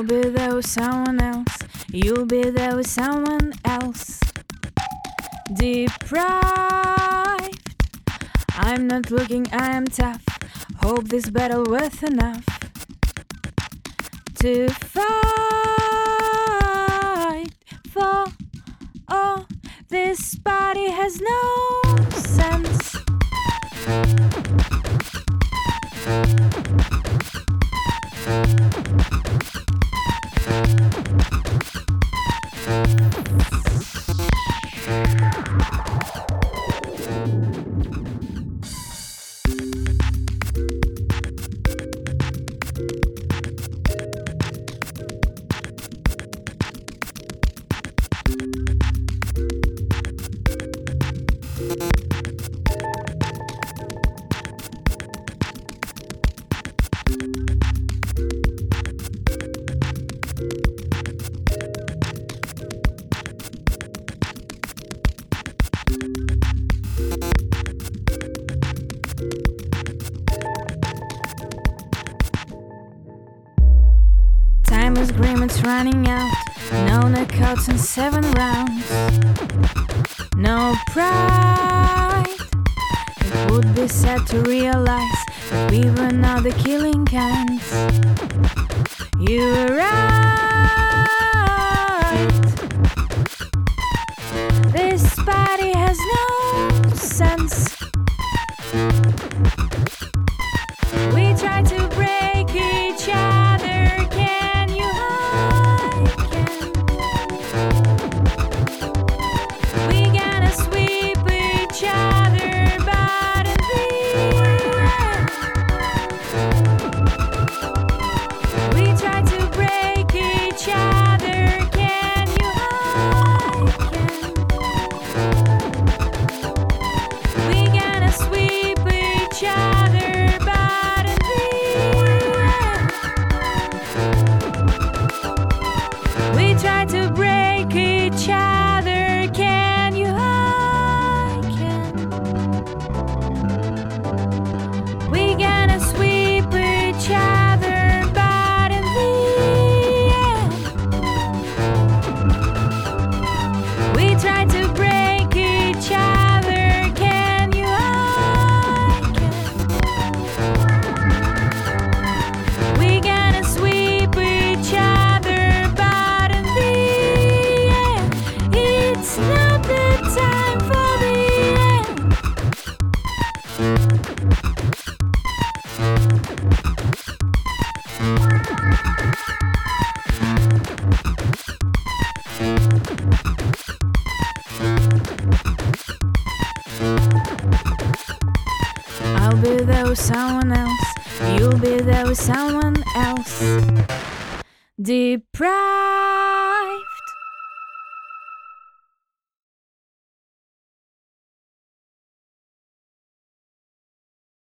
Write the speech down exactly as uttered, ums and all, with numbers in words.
be there with someone else. You'll be there with someone else. Deprived, I'm not looking, I am tough. Hope this battle worth enough to fight for. Oh, this body has no sense. Time is grim, it's running out. No knockouts in seven rounds. No pride. It would be sad to realize that we were not the killing kinds. You were right. This body has no sense. We try to break each other. I'll be there with someone else. You'll be there with someone else. Deprived.